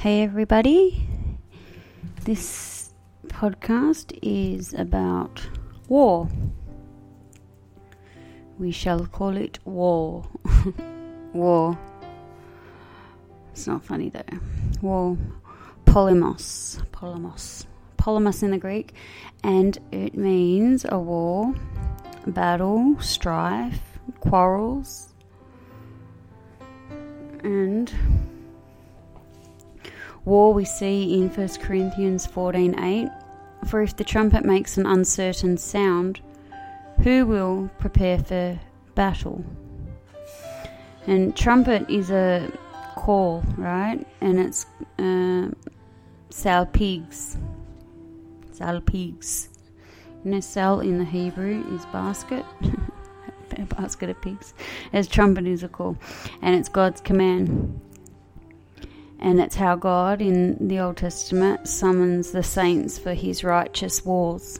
Hey everybody, this podcast is about war. We shall call it war. War. It's not funny though. War. Polemos in the Greek, and it means a war, battle, strife, quarrels, and war we see in 1 Corinthians 14:8. For if the trumpet makes an uncertain sound, who will prepare for battle? And trumpet is a call, right? And it's salpigs. Salpigs. You know, sal in the Hebrew is basket. A basket of pigs. As trumpet is a call. And it's God's command. And it's how God in the Old Testament summons the saints for his righteous wars.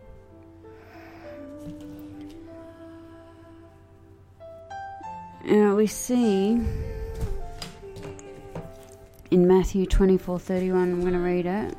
We see in Matthew 24:31, I'm going to read it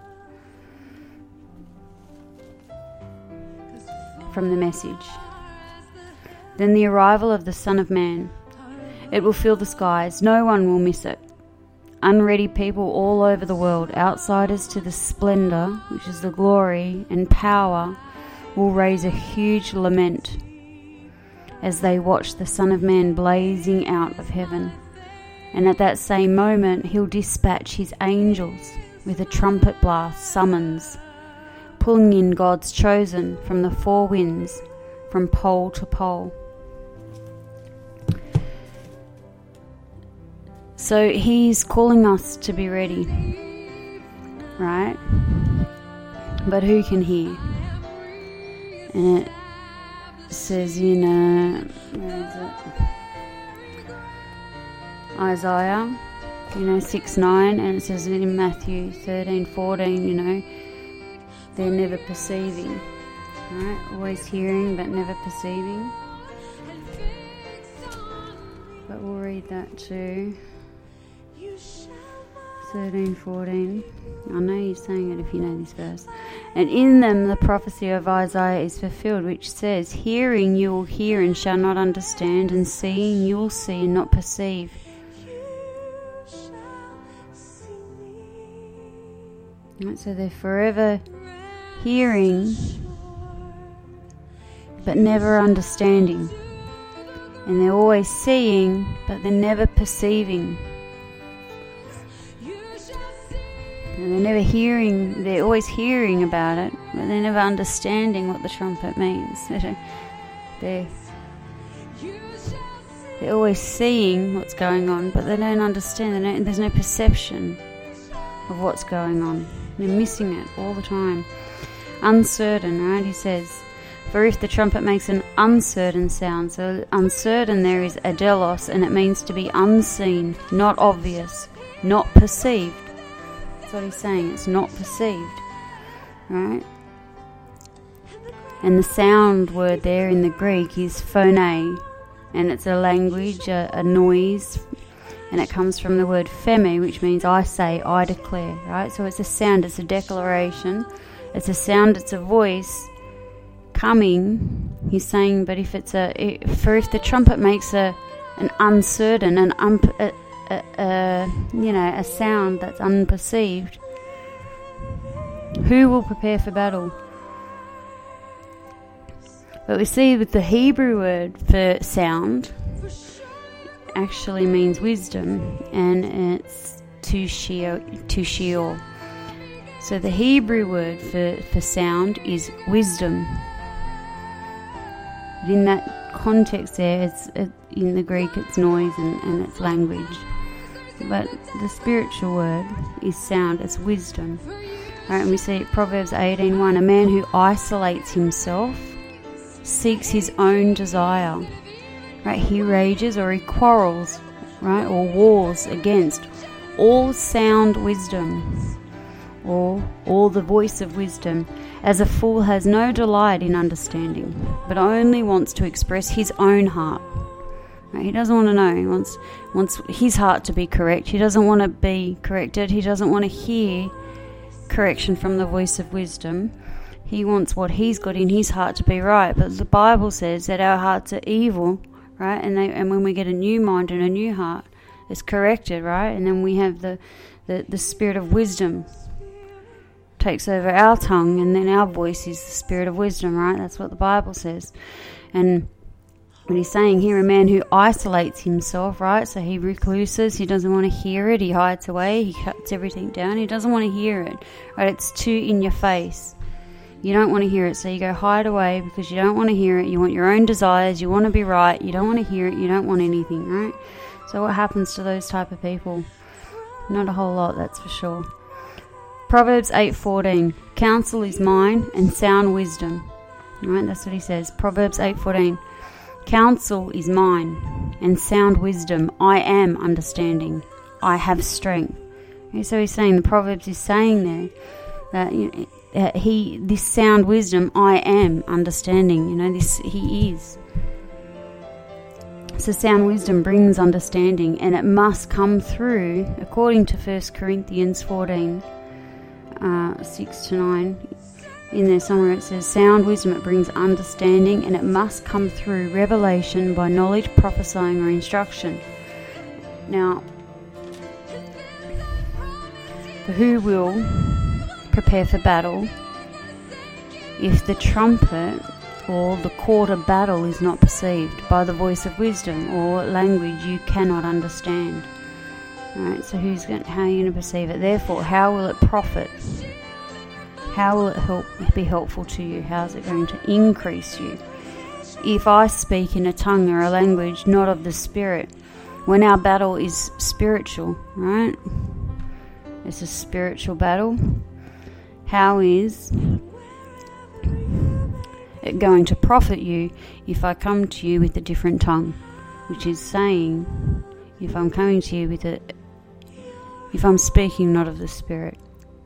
from the Message. Then the arrival of the Son of Man. It will fill the skies. No one will miss it. Unready people all over the world, outsiders to the splendor, which is the glory and power, will raise a huge lament as they watch the Son of Man blazing out of heaven. And at that same moment, he'll dispatch his angels with a trumpet blast summons, pulling in God's chosen from the four winds, from pole to pole. So he's calling us to be ready, right? But who can hear? And it says in, where is it? Isaiah, 6:9, and it says in Matthew 13:14, they're never perceiving, right? Always hearing but never perceiving. But we'll read that too. 13:14. I know you're saying it if you know this verse. And in them the prophecy of Isaiah is fulfilled, which says, hearing you will hear and shall not understand, and seeing you will see and not perceive. Right, so they're forever hearing but never understanding. And they're always seeing but they're never perceiving. And they're never hearing, they're always hearing about it, but they're never understanding what the trumpet means. They're always seeing what's going on, but they don't understand. There's no perception of what's going on. They're missing it all the time. Uncertain, right? He says, for if the trumpet makes an uncertain sound, so uncertain there is adelos, and it means to be unseen, not obvious, not perceived. That's what he's saying, it's not perceived, right? And the sound word there in the Greek is phone, and it's a language, a noise, and it comes from the word pheme, which means I say, I declare, right? So it's a sound, it's a declaration, it's a sound, it's a voice coming. He's saying, but if the trumpet makes an uncertain, a sound that's unperceived, who will prepare for battle? But we see with the Hebrew word for sound actually means wisdom, and it's tushiel. So the Hebrew word for sound is wisdom. But in that context there, in the Greek it's noise and it's language. But the spiritual word is sound, it's wisdom. Right, and we see Proverbs 18:1, a man who isolates himself seeks his own desire. Right, he rages or he quarrels, right, or wars against all sound wisdom, or all the voice of wisdom, as a fool has no delight in understanding, but only wants to express his own heart. Right? He doesn't want to know. He wants his heart to be correct. He doesn't want to be corrected. He doesn't want to hear correction from the voice of wisdom. He wants what he's got in his heart to be right. But the Bible says that our hearts are evil, right? And when we get a new mind and a new heart, it's corrected, right? And then we have the spirit of wisdom takes over our tongue, and then our voice is the spirit of wisdom, right? That's what the Bible says. And what he's saying here, a man who isolates himself, right? So he recluses, he doesn't want to hear it, he hides away, he cuts everything down, he doesn't want to hear it, right? It's too in your face. You don't want to hear it, so you go hide away because you don't want to hear it. You want your own desires, you want to be right, you don't want to hear it, you don't want anything, right? So what happens to those type of people? Not a whole lot, that's for sure. Proverbs 8:14, counsel is mine and sound wisdom. Right, that's what he says. Proverbs 8:14, counsel is mine and sound wisdom. I am understanding. I have strength. Okay, so he's saying, the Proverbs is saying there that this sound wisdom, I am understanding. This he is. So sound wisdom brings understanding, and it must come through, according to 1 Corinthians 14, 6-9. In there somewhere it says, sound wisdom, it brings understanding, and it must come through revelation by knowledge, prophesying, or instruction. Now, who will prepare for battle if the trumpet or the court of battle is not perceived by the voice of wisdom or language you cannot understand? Alright, so how are you going to perceive it? Therefore, how will it profit? How will it be helpful to you? How is it going to increase you? If I speak in a tongue or a language not of the Spirit, when our battle is spiritual, right? It's a spiritual battle. How is it going to profit you if I come to you with a different tongue? Which is saying, if I'm coming to you if I'm speaking not of the Spirit.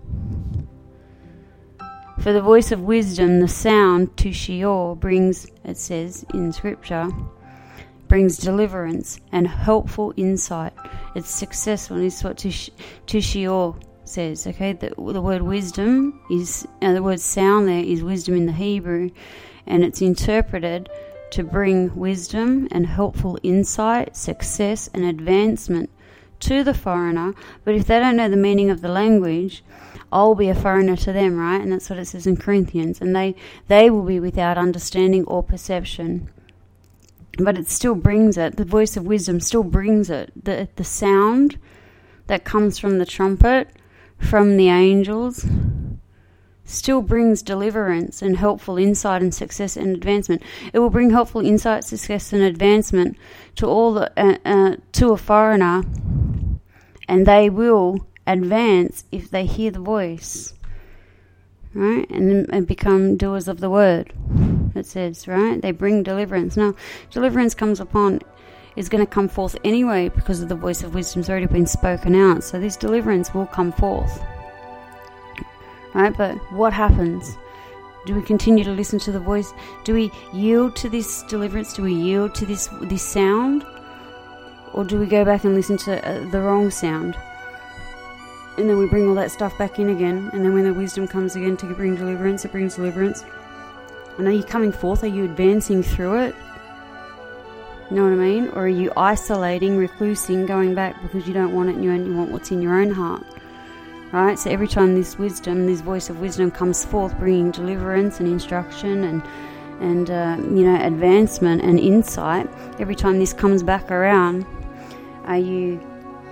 For the voice of wisdom, the sound to Sheol brings, it says in Scripture, brings deliverance and helpful insight. It's successful, and this is what to Sheol says. Okay, the word wisdom is, the word sound there is wisdom in the Hebrew, and it's interpreted to bring wisdom and helpful insight, success and advancement to the foreigner. But if they don't know the meaning of the language, I'll be a foreigner to them, right? And that's what it says in Corinthians. And they will be without understanding or perception. But it still brings it. The voice of wisdom still brings it. The sound that comes from the trumpet, from the angels, still brings deliverance and helpful insight and success and advancement. It will bring helpful insight, success and advancement to to a foreigner, and they will advance if they hear the voice, right? And become doers of the word, it says, right? They bring deliverance. Now, deliverance is going to come forth anyway because of the voice of wisdom's already been spoken out. So this deliverance will come forth, right? But what happens? Do we continue to listen to the voice? Do we yield to this deliverance? Do we yield to this sound? Or do we go back and listen to the wrong sound? And then we bring all that stuff back in again. And then when the wisdom comes again to bring deliverance, it brings deliverance. And are you coming forth? Are you advancing through it? You know what I mean? Or are you isolating, reclusing, going back because you don't want it and you want what's in your own heart? Right? So every time this voice of wisdom comes forth, bringing deliverance and instruction and advancement and insight, every time this comes back around, are you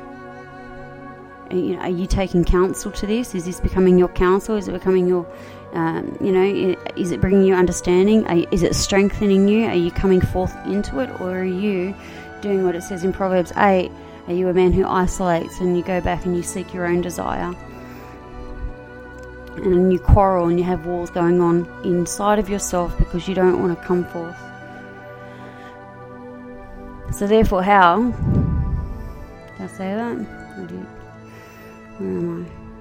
taking counsel to this? Is this becoming your counsel? Is it becoming your, is it bringing you understanding? Is it strengthening you? Are you coming forth into it? Or are you doing what it says in Proverbs 8? Are you a man who isolates and you go back and you seek your own desire? And you quarrel and you have wars going on inside of yourself because you don't want to come forth. So therefore, how? Did I say that? Where am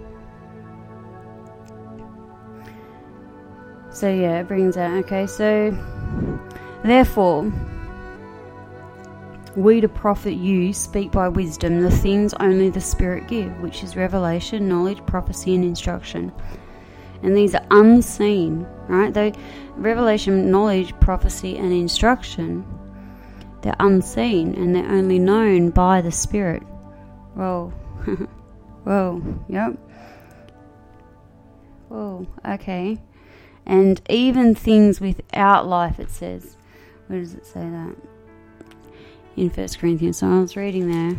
I? So it brings out, okay, so therefore, We to profit you speak by wisdom the things only the Spirit give, which is revelation, knowledge, prophecy, and instruction. And these are unseen, right? Though revelation, knowledge, prophecy, and instruction, they're unseen and they're only known by the Spirit. Whoa. Whoa. Yep. Whoa. Okay. And even things without life, it says. Where does it say that? In 1 Corinthians. So I was reading there.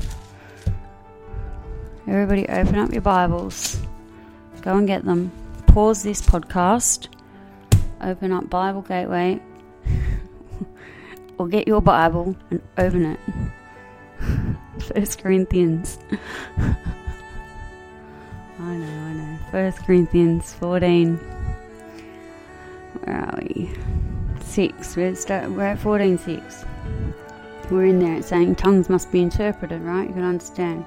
Everybody open up your Bibles. Go and get them. Pause this podcast. Open up Bible Gateway. Or get your Bible and open it. 1 Corinthians. I know. 1 Corinthians 14. Where are we? 6. We're at 14:6. We're in there. It's saying tongues must be interpreted, right? You can understand.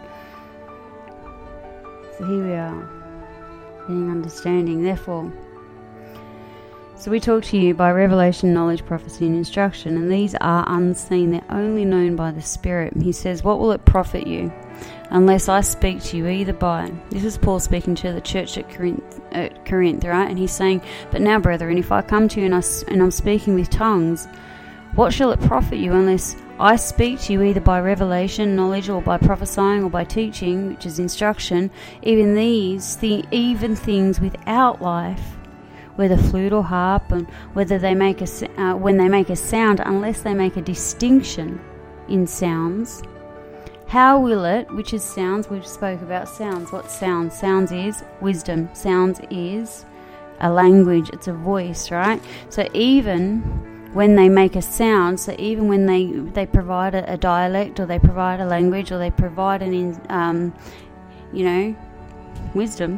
So here we are. Getting understanding. Therefore, so we talk to you by revelation, knowledge, prophecy, and instruction, and these are unseen. They're only known by the Spirit. He says, what will it profit you unless I speak to you either by... This is Paul speaking to the church at Corinth, right? And he's saying, but now, brethren, if I come to you and I'm speaking with tongues, what shall it profit you unless I speak to you either by revelation, knowledge, or by prophesying, or by teaching, which is instruction, even things without life, whether flute or harp, and whether they make when they make a sound, unless they make a distinction in sounds. How will it, which is sounds, we spoke about sounds. What sounds? Sounds is wisdom. Sounds is a language. It's a voice, right? So even when they make a sound, so even when they provide a dialect, or they provide a language, or they provide wisdom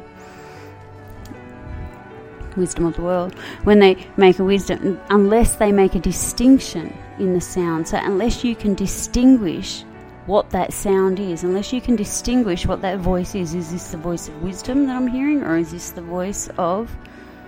of the world, when they make a wisdom, unless they make a distinction in the sound, so unless you can distinguish what that sound is, unless you can distinguish what that voice is this the voice of wisdom that I'm hearing, or is this the voice of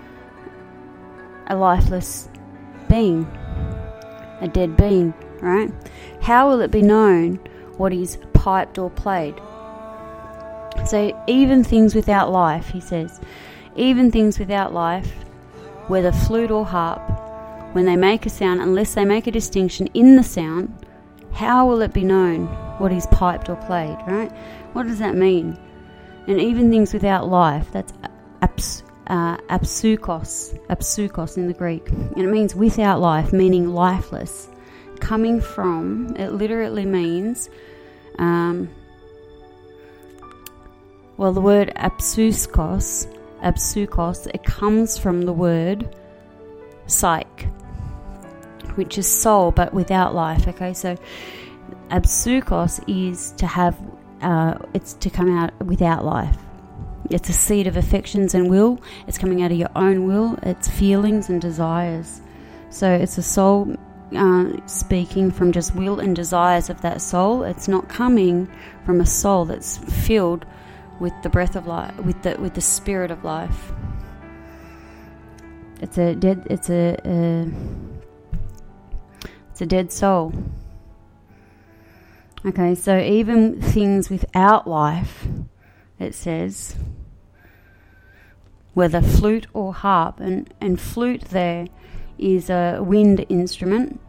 a lifeless being, a dead being, right? How will it be known what is piped or played? So even things without life, he says, even things without life, whether flute or harp, when they make a sound, unless they make a distinction in the sound, how will it be known what is piped or played, right? What does that mean? And even things without life, that's apsukos in the Greek. And it means without life, meaning lifeless. Coming from, it literally means, the word apsukos, it comes from the word psyche, which is soul, but without life. Okay, so apsukos is to have, it's to come out without life. It's a seed of affections and will. It's coming out of your own will. It's feelings and desires. So it's a soul speaking from just will and desires of that soul. It's not coming from a soul that's filled with the breath of life, with the spirit of life. It's a dead soul. Okay, so even things without life, it says, whether flute or harp, and flute there is a wind instrument,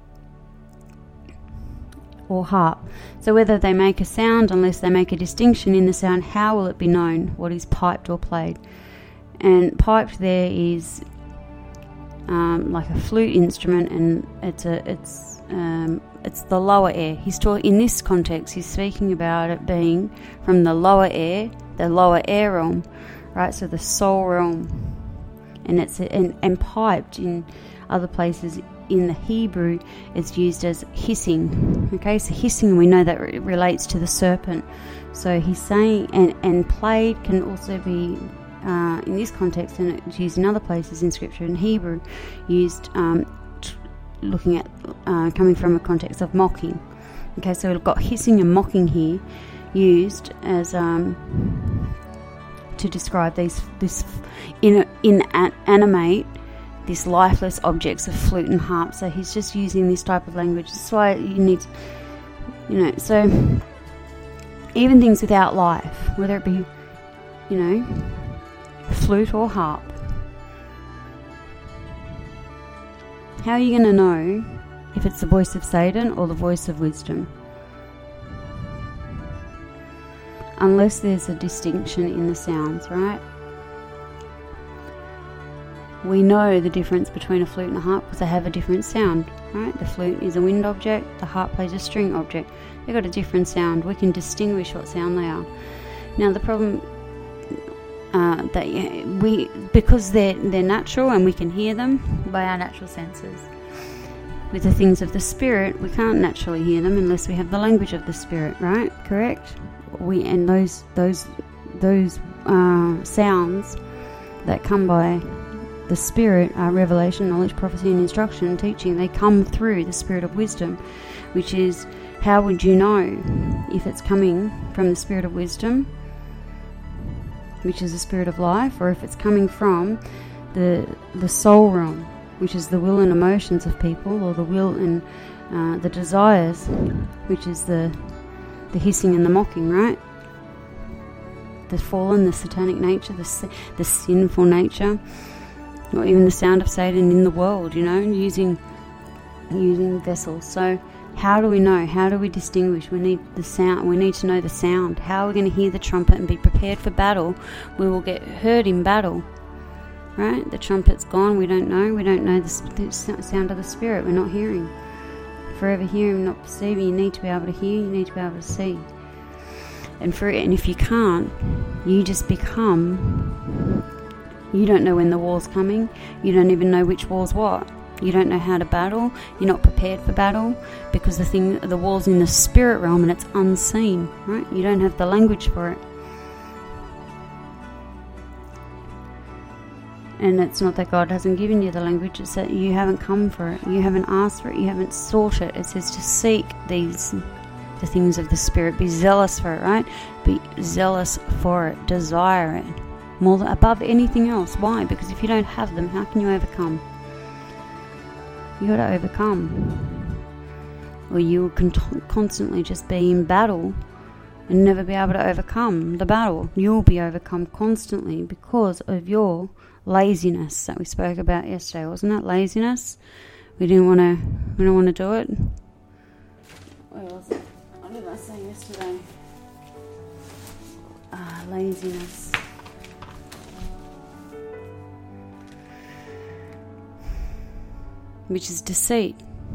or harp. So whether they make a sound, unless they make a distinction in the sound, how will it be known what is piped or played? And piped there is like a flute instrument, and it's the lower air. In this context, he's speaking about it being from the lower air realm, right? So the soul realm, and it's and piped in other places. In the Hebrew, it's used as hissing. Okay, so hissing, we know that relates to the serpent. So he's saying, and played can also be in this context, and it's used in other places in Scripture in Hebrew, used looking at coming from a context of mocking. Okay, so we've got hissing and mocking here, used as to describe this inanimate, this lifeless objects of flute and harp. So he's just using this type of language. That's why you need So even things without life, whether it be, flute or harp, how are you going to know if it's the voice of Satan or the voice of wisdom? Unless there's a distinction in the sounds, right? We know the difference between a flute and a harp because they have a different sound, right? The flute is a wind object, the harp plays a string object. They've got a different sound. We can distinguish what sound they are. Now the problem because they're natural and we can hear them by our natural senses. With the things of the spirit, we can't naturally hear them unless we have the language of the spirit, right? Correct? Those sounds that come by the spirit are revelation, knowledge, prophecy, and instruction and teaching. They come through the spirit of wisdom, which is, how would you know if it's coming from the spirit of wisdom, which is the spirit of life, or if it's coming from the soul realm, which is the will and emotions of people, or the will and the desires, which is the hissing and the mocking, right? The fallen, the satanic nature, the sinful nature, or even the sound of Satan in the world, using vessels. So how do we know? How do we distinguish? We need the sound. We need to know the sound. How are we going to hear the trumpet and be prepared for battle? We will get hurt in battle, right? The trumpet's gone. We don't know. We don't know the sound of the spirit. We're not hearing. Forever hearing, not perceiving. You need to be able to hear. You need to be able to see. And if you can't, you just become. You don't know when the war's coming. You don't even know which war's what. You don't know how to battle. You're not prepared for battle because the war's in the spirit realm and it's unseen, right? You don't have the language for it. And it's not that God hasn't given you the language, it's that you haven't come for it. You haven't asked for it. You haven't sought it. It says to seek the things of the spirit. Be zealous for it, right? Be zealous for it. Desire it. More than above anything else. Why? Because if you don't have them, how can you overcome? You got to overcome, or you will constantly just be in battle and never be able to overcome the battle. You'll be overcome constantly because of your laziness that we spoke about yesterday, wasn't it? Laziness. We don't want to do it. Where was it? What did I say yesterday? Laziness. Which is deceit.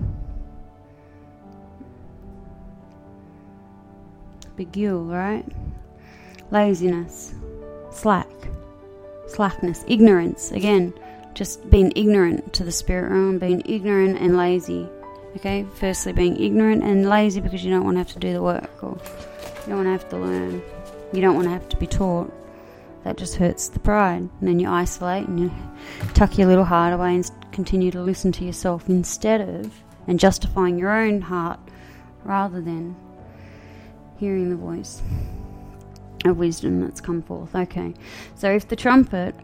Begul, right? Laziness, slackness, ignorance. Again, just being ignorant to the spirit realm, being ignorant and lazy. Okay, firstly being ignorant and lazy because you don't want to have to do the work, or you don't want to have to learn. You don't want to have to be taught. That just hurts the pride. And then you isolate and you tuck your little heart away and continue to listen to yourself instead of, and justifying your own heart rather than hearing the voice of wisdom that's come forth. Okay, so if the trumpet,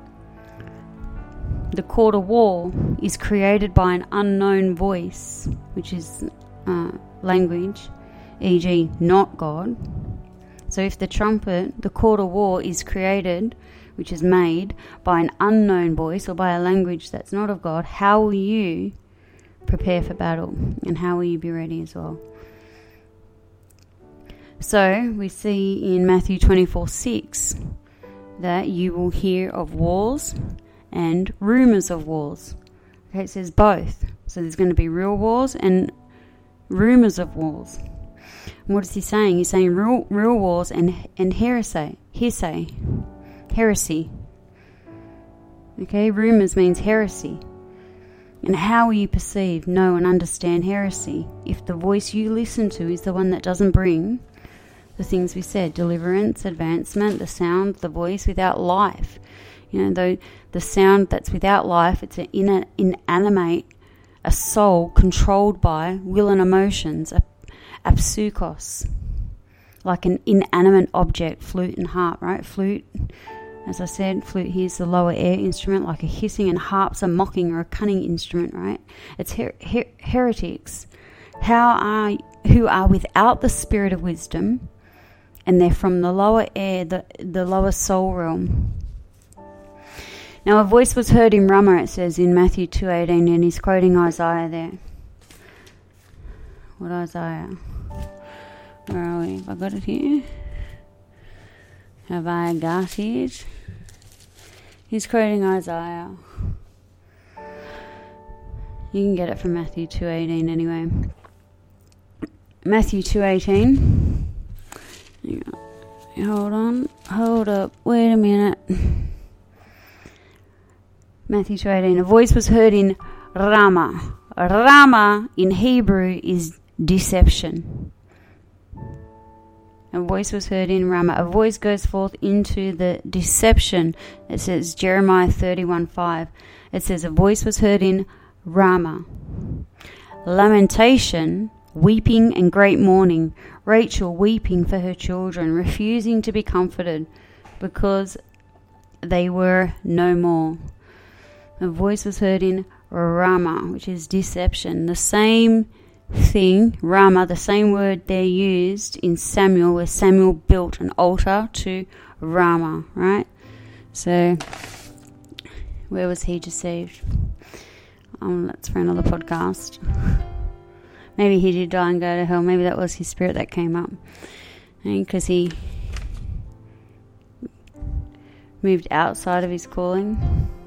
the cord of war, is created by an unknown voice, which is language, e.g. not God. So if the trumpet, the cord of war, is created, which is made by an unknown voice or by a language that's not of God, how will you prepare for battle? And how will you be ready as well? So we see in Matthew 24:6 that you will hear of wars and rumours of wars. Okay, it says both. So there's going to be real wars and rumours of wars. And what is he saying? He's saying real wars and heresy. Okay, rumours means heresy. And how will you perceive, know and understand heresy if the voice you listen to is the one that doesn't bring the things we said, deliverance, advancement, the sound, the voice without life? The sound that's without life, it's an inanimate, a soul controlled by will and emotions, a psychos, like an inanimate object, flute and harp, right? Flute, as I said, flute here is the lower air instrument, like a hissing, and harp's a mocking or a cunning instrument, right? It's heretics who are without the spirit of wisdom, and they're from the lower air, the lower soul realm. Now a voice was heard in Ramah, it says in Matthew 2:18, and he's quoting Isaiah there. What Isaiah? Where are we? Have I got it here? Have I got it? He's quoting Isaiah. You can get it from Matthew 2:18 anyway. Matthew 2:18. Hold up, wait a minute. Matthew 2:18. A voice was heard in Ramah. Ramah in Hebrew is deception. A voice was heard in Ramah. A voice goes forth into the deception. It says Jeremiah 31:5. It says a voice was heard in Ramah. Lamentation, weeping and great mourning. Rachel weeping for her children, refusing to be comforted because they were no more. A voice was heard in Ramah, which is deception. The same thing, Ramah, the same word they used in Samuel, where Samuel built an altar to Ramah, right? So, where was he deceived? That's for another podcast. Maybe he did die and go to hell. Maybe that was his spirit that came up. Because he moved outside of his calling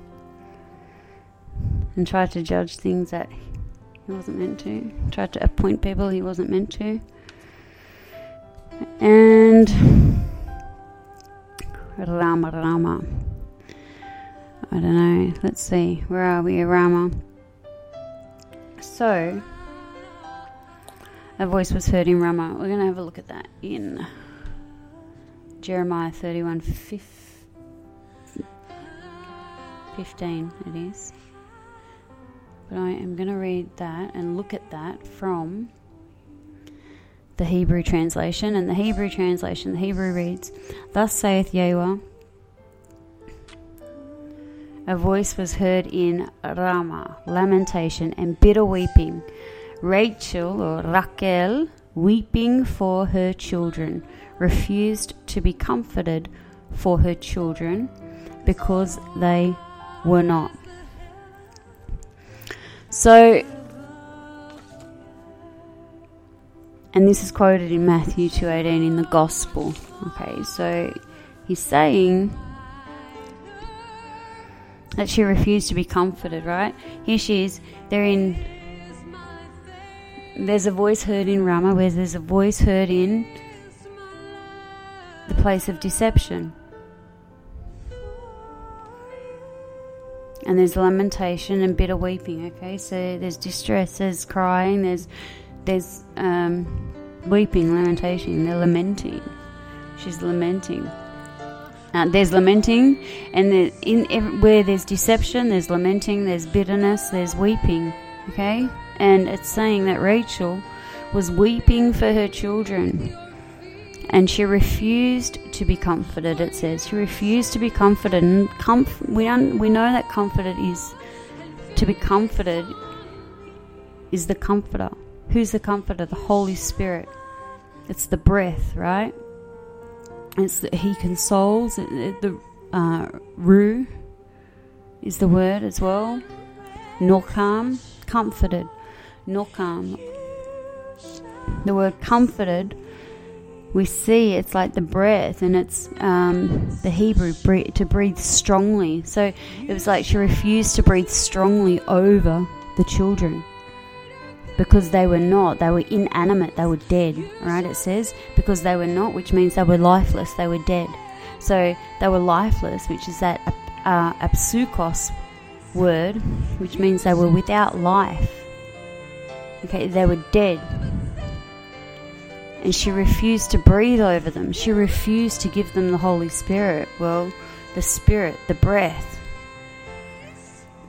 and tried to judge things that he wasn't meant to. Tried to appoint people he wasn't meant to. And Ramah. I don't know. Let's see. Where are we? Ramah. So, a voice was heard in Ramah. We're going to have a look at that in Jeremiah 31:15 it is. But I am going to read that and look at that from the Hebrew translation. And the Hebrew translation, the Hebrew reads, "Thus saith Yahweh, a voice was heard in Ramah, lamentation and bitter weeping. Rachel or Rachel, weeping for her children, refused to be comforted for her children because they were not." So, and this is quoted in Matthew 2:18 in the Gospel. Okay, so he's saying that she refused to be comforted, right? Here she is. There's a voice heard in Ramah, where there's a voice heard in the place of deception. And there's lamentation and bitter weeping, okay? So there's distress, there's crying, there's weeping, lamentation. They're lamenting. She's lamenting. There's lamenting, and where there's deception, there's lamenting, there's bitterness, there's weeping, okay? And it's saying that Rachel was weeping for her children, and she refused to be comforted. It says she refused to be comforted, and we know that comforted is to be comforted is the comforter. Who's the comforter? The Holy Spirit. It's the breath, right? He consoles. The Ru is the word as well. Nokam, comforted. Nokam. The word comforted, we see it's like the breath, and it's the Hebrew to breathe strongly. So it was like she refused to breathe strongly over the children because they were inanimate, they were dead, right? It says because they were not, which means they were lifeless, they were dead. So they were lifeless, which is that apsukos word, which means they were without life. Okay, they were dead. And she refused to breathe over them. She refused to give them the Holy Spirit. Well, the Spirit, the breath.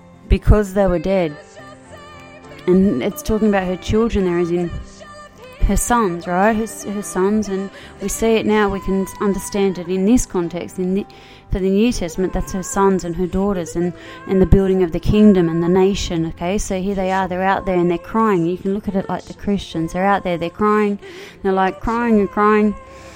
Because they were dead. And it's talking about her children there, as in her sons, right? Her sons, and we see it now. We can understand it in this context. For the New Testament, that's her sons and her daughters, and the building of the kingdom and the nation. Okay, so here they are. They're out there and they're crying. You can look at it like the Christians. They're out there. They're crying. They're like crying and crying.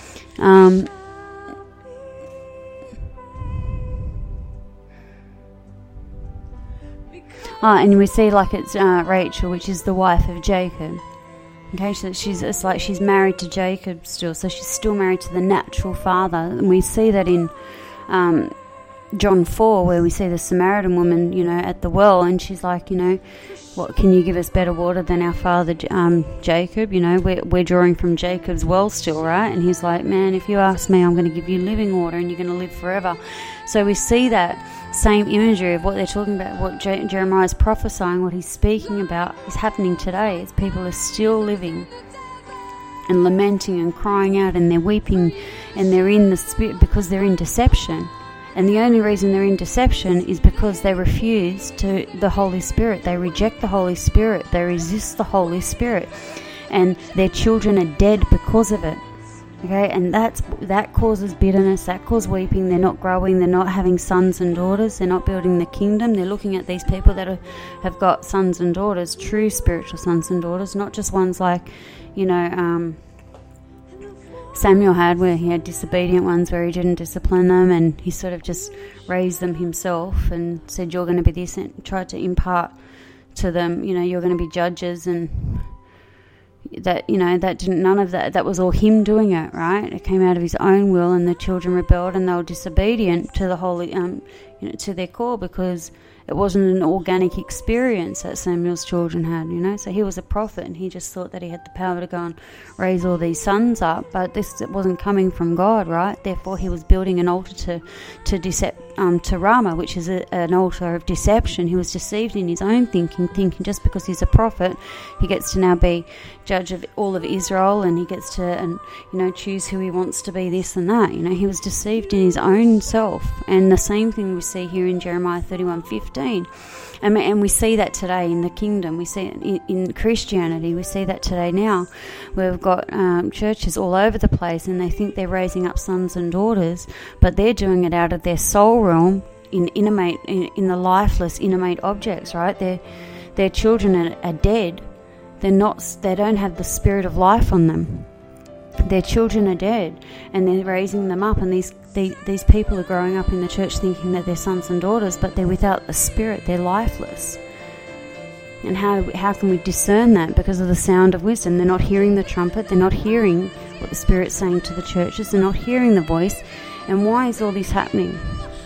And we see like it's Rachel, which is the wife of Jacob. Okay, so it's like she's married to Jacob still, so she's still married to the natural father. And we see that in John 4, where we see the Samaritan woman, at the well, and she's like, what, can you give us better water than our father Jacob? We're drawing from Jacob's well still, right? And he's like, man, if you ask me, I'm going to give you living water and you're going to live forever. So we see that same imagery of what they're talking about, what Jeremiah is prophesying, what he's speaking about is happening today. As people are still living and lamenting and crying out, and they're weeping, and they're in the spirit because they're in deception. And the only reason they're in deception is because they refuse to the Holy Spirit. They reject the Holy Spirit. They resist the Holy Spirit. And their children are dead because of it. Okay, and that causes bitterness, that causes weeping. They're not growing, they're not having sons and daughters, they're not building the kingdom. They're looking at these people that have got sons and daughters, true spiritual sons and daughters, not just ones like, Samuel had, where he had disobedient ones where he didn't discipline them, and he sort of just raised them himself and said, you're going to be this, and tried to impart to them, you're going to be judges, and that none of that was all him doing it, right? It came out of his own will, and the children rebelled and they were disobedient to the holy to their core, because it wasn't an organic experience that Samuel's children had, So he was a prophet, and he just thought that he had the power to go and raise all these sons up, but this wasn't coming from God, right? Therefore, he was building an altar to Rama, which is an altar of deception. He was deceived in his own thinking just because he's a prophet, he gets to now be judge of all of Israel, and he gets to choose who he wants to be, this and that. He was deceived in his own self, and the same thing we see here in Jeremiah 31:15. And we see that today in the kingdom. We see it in Christianity. We see that today now, where we've got churches all over the place, and they think they're raising up sons and daughters, but they're doing it out of their soul realm in the lifeless, inanimate objects, right? Their children are dead. They don't have the spirit of life on them. Their children are dead, and they're raising them up, and these people are growing up in the church thinking that they're sons and daughters, but they're without the spirit. They're lifeless. And how can we discern that? Because of the sound of wisdom. They're not hearing the trumpet. They're not hearing what the Spirit's saying to the churches. They're not hearing the voice. And why is all this happening?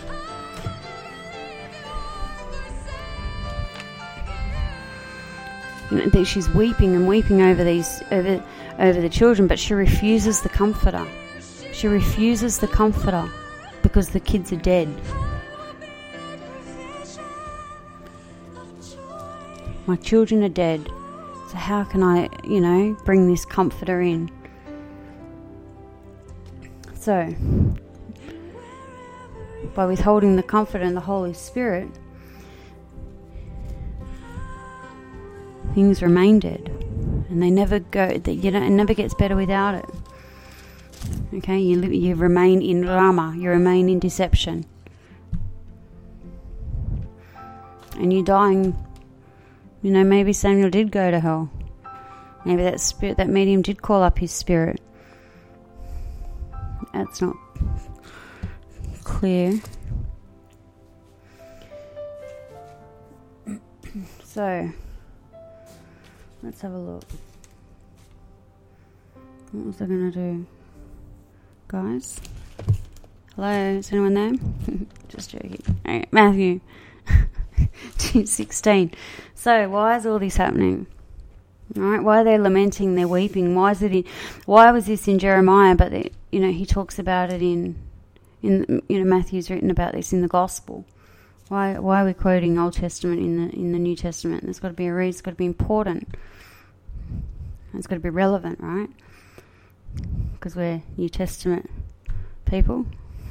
That she's weeping and weeping over the children, but she refuses the comforter. She refuses the comforter because the kids are dead. My children are dead, so how can I, bring this comforter in? So, by withholding the comforter and the Holy Spirit, things remain dead, and they never go. It never gets better without it. Okay, you remain in Rama, you remain in deception, and you're dying. Maybe Samuel did go to hell. Maybe that medium did call up his spirit. That's not clear. So, let's have a look. What was I going to do? Guys? Hello? Is anyone there? Just joking. Alright, Matthew 2:16. So, why is all this happening? Alright, why are they lamenting? They're weeping. Why was this in Jeremiah? But he talks about it in Matthew's written about this in the Gospel. Why are we quoting Old Testament in the New Testament? There's got to be a reason. It's got to be important. It's got to be relevant, right? Because we're New Testament people.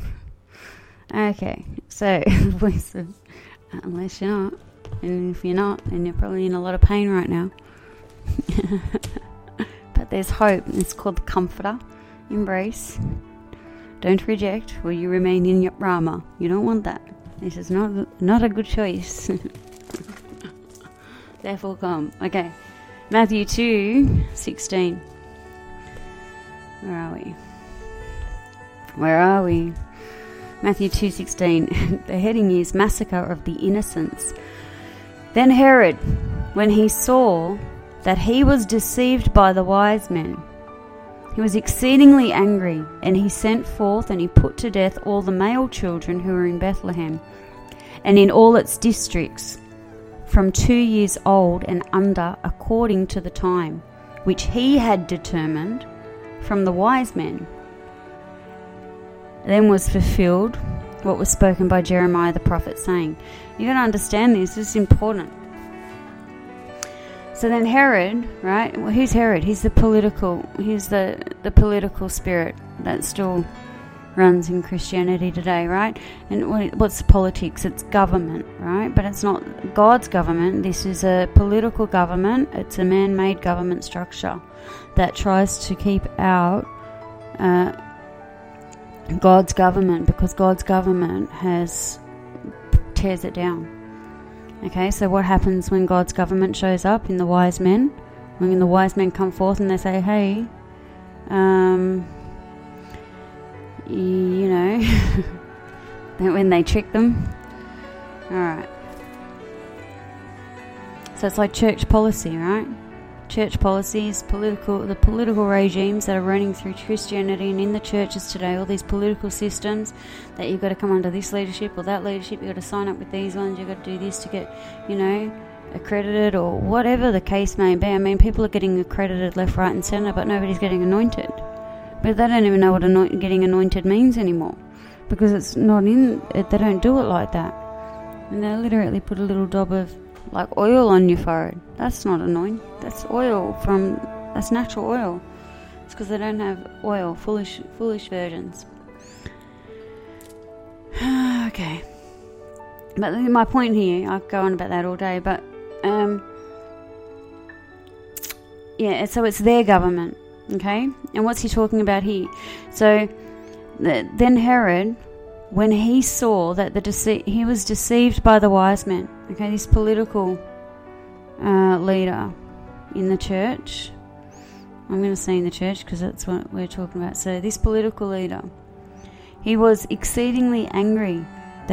Okay, so unless you're not, and if you're not, then you're probably in a lot of pain right now. But but there's hope. It's called the Comforter. Embrace. Don't reject, or you remain in Rama. You don't want that. This is not a good choice. Therefore come. Okay. Matthew 2:16. Where are we? Matthew 2:16. The heading is Massacre of the Innocents. Then Herod, when he saw that he was deceived by the wise men, he was exceedingly angry, and he sent forth and he put to death all the male children who were in Bethlehem and in all its districts, from 2 years old and under, according to the time which he had determined from the wise men. Then was fulfilled what was spoken by Jeremiah the prophet, saying, you got to understand this is important. So then Herod, right? Well, who's Herod? He's the political spirit that still runs in Christianity today, right? And what's politics? It's government, right? But it's not God's government. This is a political government. It's a man-made government structure that tries to keep out God's government, because God's government tears it down. Okay, so what happens when God's government shows up in the wise men? When the wise men come forth and they say, hey, when they trick them. Alright. So it's like church policy, right? Church policies, the political regimes that are running through Christianity and in the churches today, all these political systems that you've got to come under this leadership or that leadership, you've got to sign up with these ones, you've got to do this to get, accredited, or whatever the case may be. I mean, people are getting accredited left, right and centre, but nobody's getting anointed. But they don't even know what getting anointed means anymore, because it's not in it. They don't do it like that. And they literally put a little dab of like oil on your forehead. That's not anointing. That's that's natural oil. It's because they don't have oil. Foolish virgins. Okay. But my point here, I'll go on about that all day, but so it's their government, okay? And what's he talking about here? So then Herod, when he saw that he was deceived by the wise men, okay, this political leader in the church, I'm going to say in the church because that's what we're talking about. So this political leader, he was exceedingly angry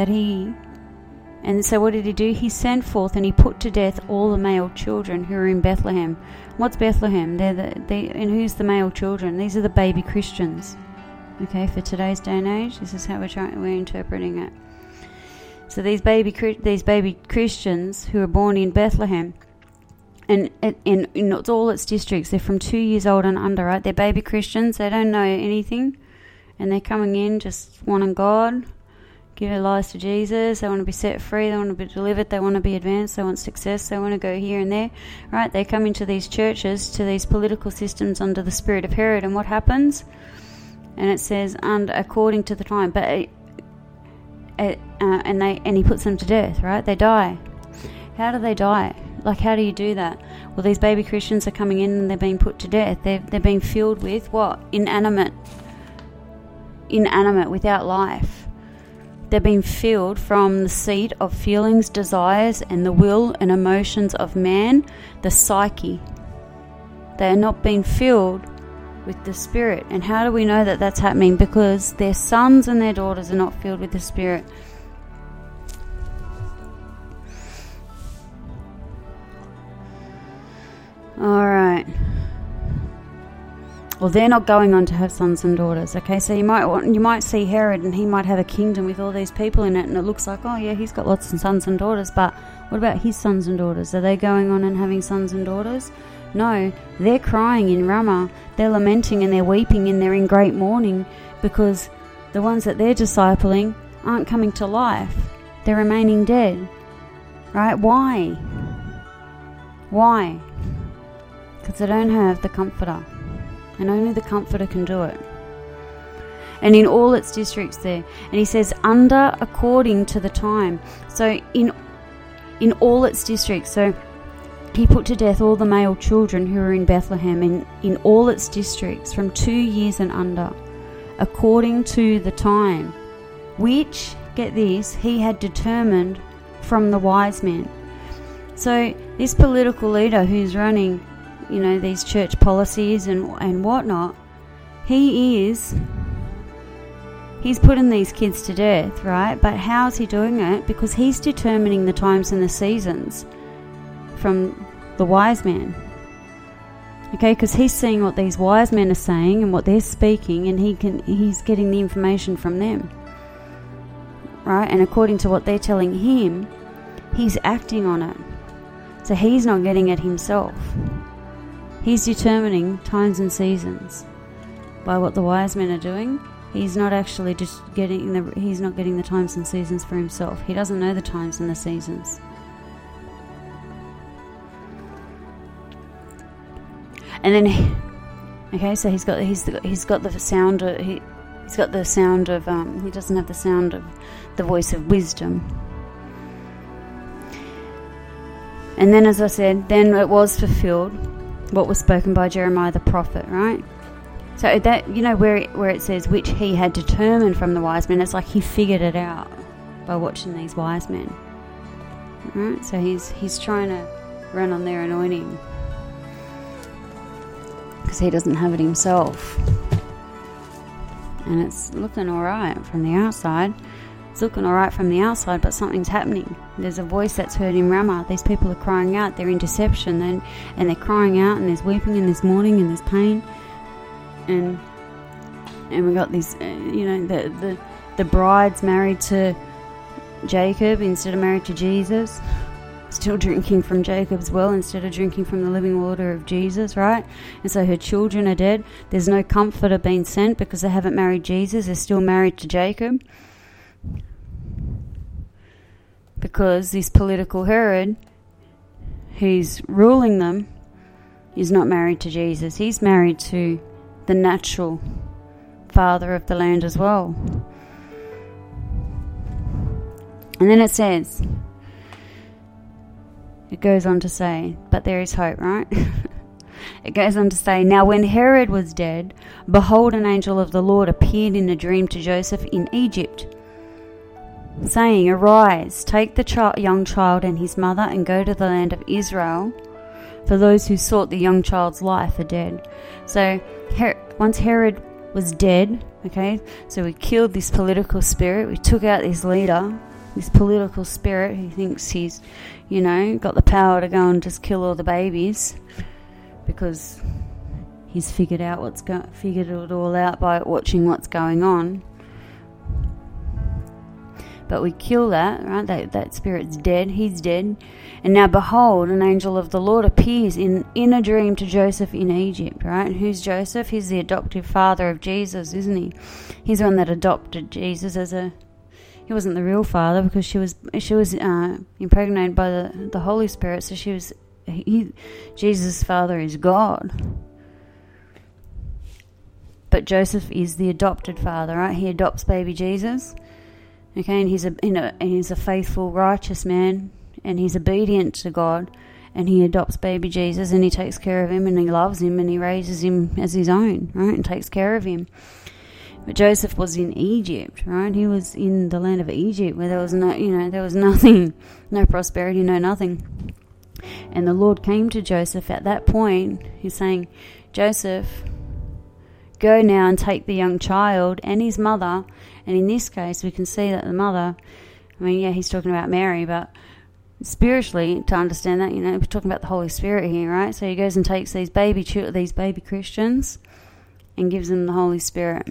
and so what did he do? He sent forth and he put to death all the male children who were in Bethlehem. What's Bethlehem? And who's the male children? These are the baby Christians. Okay, for today's day and age, this is how we're interpreting it. So these baby Christians who are born in Bethlehem, and in all its districts, they're from 2 years old and under, right? They're baby Christians. They don't know anything, and they're coming in just wanting God, give their lives to Jesus. They want to be set free. They want to be delivered. They want to be advanced. They want success. They want to go here and there, right? They come into these churches, to these political systems under the spirit of Herod, and what happens? And it says, according to the time, but and he puts them to death, right? They die. How do they die? Like, how do you do that? Well, these baby Christians are coming in and they're being put to death. They're being filled with what? Inanimate, without life. They're being filled from the seat of feelings, desires, and the will and emotions of man, the psyche. They are not being filled with the Spirit. And how do we know that that's happening? Because their sons and their daughters are not filled with the Spirit. Alright. Well, they're not going on to have sons and daughters. Okay, so you might see Herod and he might have a kingdom with all these people in it, and it looks like, oh yeah, he's got lots of sons and daughters, but what about his sons and daughters? Are they going on and having sons and daughters? No, they're crying in Ramah, they're lamenting and they're weeping and they're in great mourning, because the ones that they're discipling aren't coming to life. They're remaining dead. Right? Why? Because they don't have the Comforter. And only the Comforter can do it. And in all its districts there. And he says, according to the time. So in all its districts. So He put to death all the male children who were in Bethlehem in all its districts from 2 years and under, according to the time, which, get this, he had determined from the wise men. So this political leader who's running, these church policies and whatnot, he's putting these kids to death, right? But how's he doing it? Because he's determining the times and the seasons from the wise men. Okay, because he's seeing what these wise men are saying and what they're speaking, and he's getting the information from them. Right? And according to what they're telling him, he's acting on it. So he's not getting it himself. He's determining times and seasons by what the wise men are doing. He's not actually just getting the times and seasons for himself. He doesn't know the times and the seasons. And then, okay, so he's got the sound. He doesn't have the sound of the voice of wisdom. And then, as I said, then it was fulfilled what was spoken by Jeremiah the prophet, right? So that, where it says which he had determined from the wise men, it's like he figured it out by watching these wise men. Right? So he's trying to run on their anointing because he doesn't have it himself. And it's looking alright from the outside. It's looking alright from the outside, but something's happening. There's a voice that's heard in Ramah. These people are crying out. They're in deception, and they're crying out, and there's weeping, and there's mourning, and there's pain. And we got this, the bride's married to Jacob instead of married to Jesus. Still drinking from Jacob's well instead of drinking from the living water of Jesus, right? And so her children are dead. There's no comforter being sent because they haven't married Jesus. They're still married to Jacob. Because this political Herod, who's ruling them, is not married to Jesus. He's married to the natural father of the land as well. And then it goes on to say, but there is hope, right? It goes on to say, now when Herod was dead, behold, an angel of the Lord appeared in a dream to Joseph in Egypt, saying, arise, take the young child and his mother and go to the land of Israel, for those who sought the young child's life are dead. So once Herod was dead, okay, so we killed this political spirit, we took out this leader, this political spirit who thinks he's, got the power to go and just kill all the babies because he's figured it all out by watching what's going on. But we kill that, right? That spirit's dead. He's dead. And now behold, an angel of the Lord appears in a dream to Joseph in Egypt, right? And who's Joseph? He's the adoptive father of Jesus, isn't he? He's the one that adopted Jesus he wasn't the real father because she was impregnated by the Holy Spirit. So Jesus' father is God. But Joseph is the adopted father, right? He adopts baby Jesus. Okay, and he's a faithful, righteous man, and he's obedient to God, and he adopts baby Jesus, and he takes care of him, and he loves him, and he raises him as his own, right, and takes care of him. But Joseph was in Egypt, right? He was in the land of Egypt where there was there was nothing, no prosperity, no nothing. And the Lord came to Joseph at that point. He's saying, Joseph, go now and take the young child and his mother. And in this case, we can see that the mother, he's talking about Mary, but spiritually, to understand that, we're talking about the Holy Spirit here, right? So he goes and takes these baby Christians and gives them the Holy Spirit.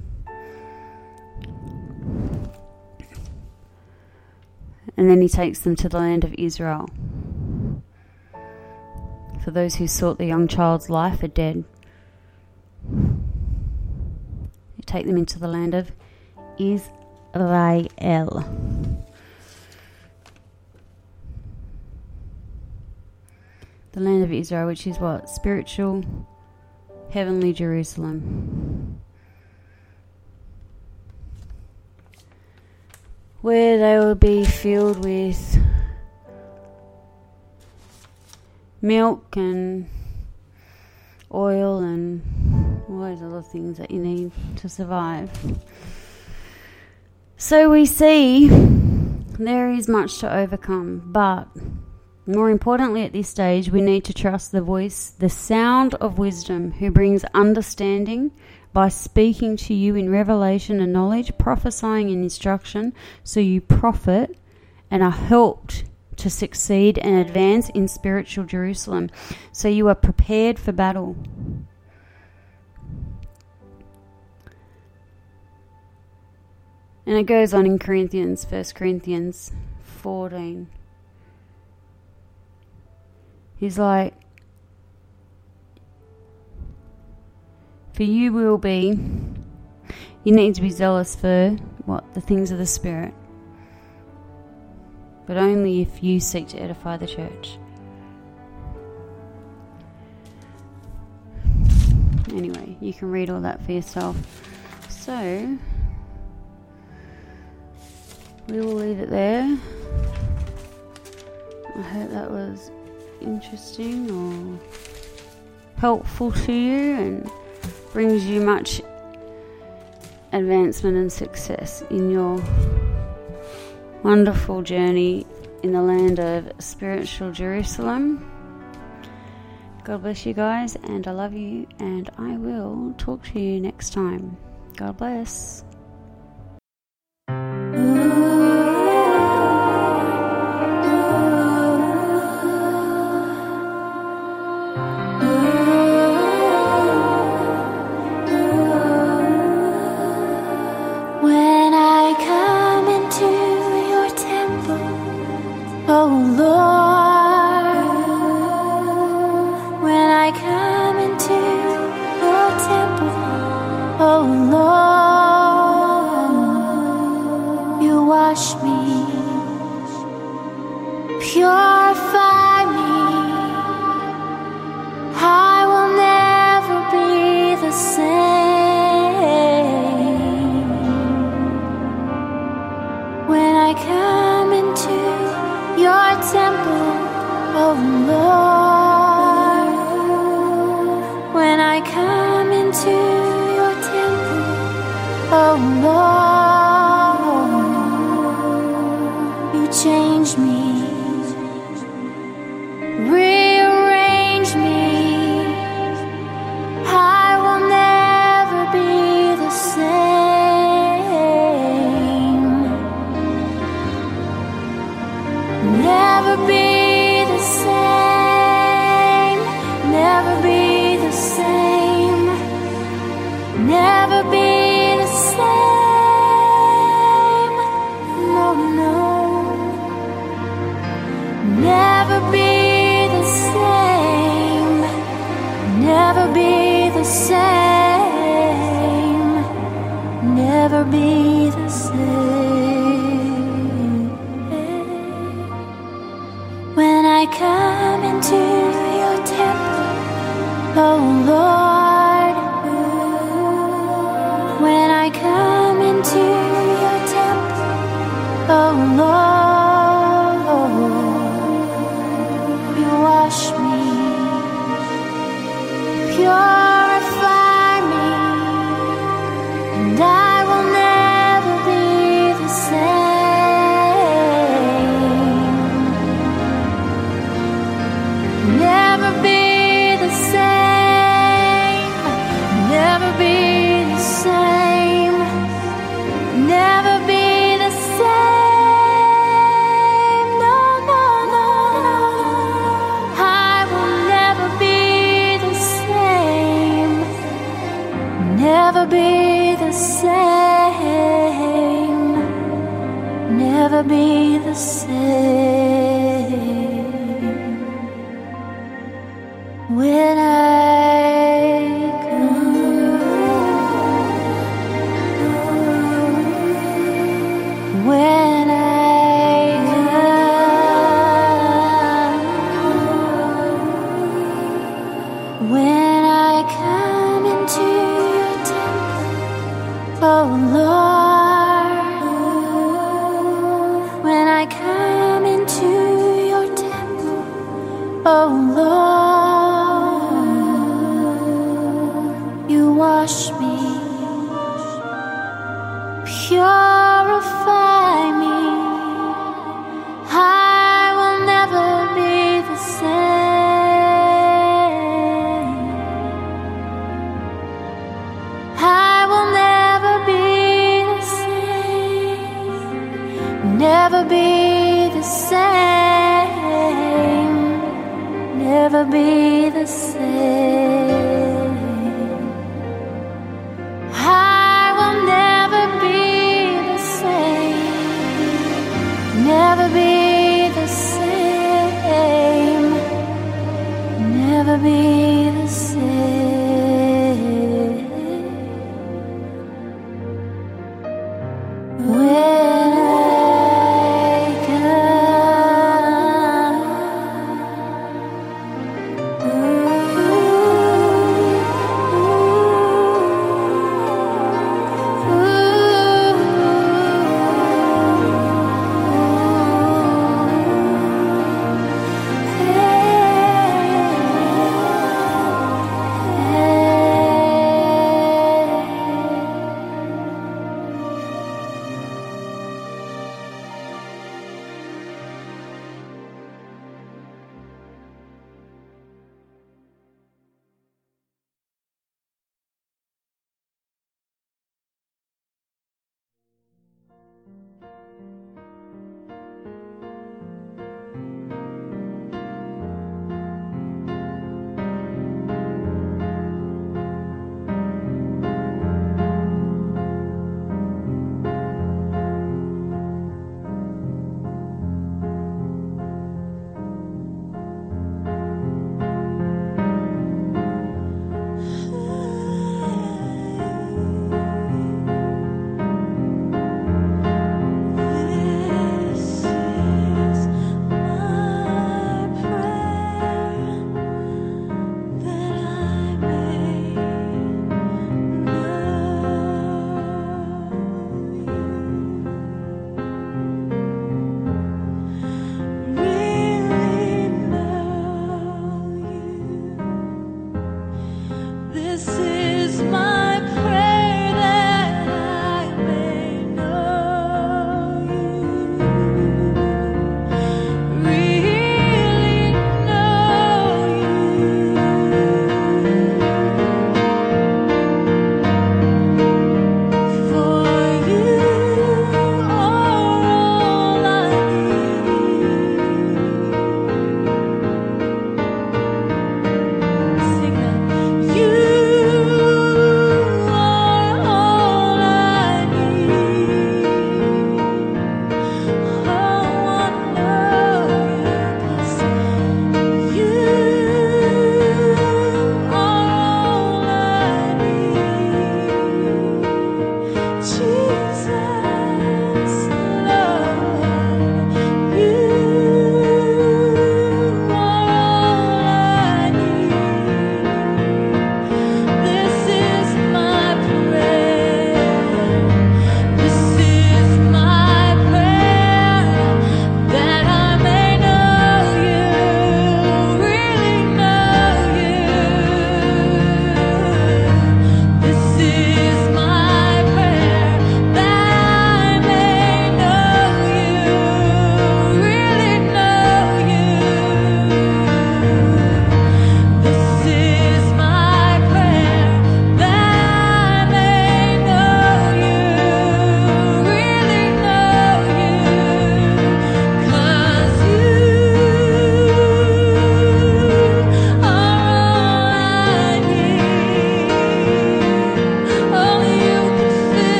And then he takes them to the land of Israel. For those who sought the young child's life are dead. You take them into the land of Israel. The land of Israel, which is what? Spiritual, heavenly Jerusalem. Where they will be filled with milk and oil and all those other things that you need to survive. So we see there is much to overcome, but more importantly at this stage, we need to trust the voice, the sound of wisdom, who brings understanding by speaking to you in revelation and knowledge, prophesying and instruction, so you profit and are helped to succeed and advance in spiritual Jerusalem, so you are prepared for battle. And it goes on in Corinthians, 1 Corinthians 14. He's like, for you need to be zealous for the things of the Spirit, but only if you seek to edify the church. Anyway, you can read all that for yourself. So we will leave it there. I hope that was interesting or helpful to you and brings you much advancement and success in your wonderful journey in the land of spiritual Jerusalem. God bless you guys, and I love you, and I will talk to you next time. God bless. Purify me, I will never be the same. When I come into your temple, oh Lord, when I come into your temple, oh Lord, you change me. Rearrange me, I will never be the same. Never be the same. Never be the same. Never be the same. No, no. Never be the same, never be the same, never be the same. When I come into your temple, oh Lord, when I come into your temple, oh Lord, wash me, purify me, and I will never be the same. Never be the same. Never be the same. Never be the same. Never be the same, never be the same. When I come, when I come, when I come into oh Lord, when I come into your temple, oh Lord. never be the same, never be the same.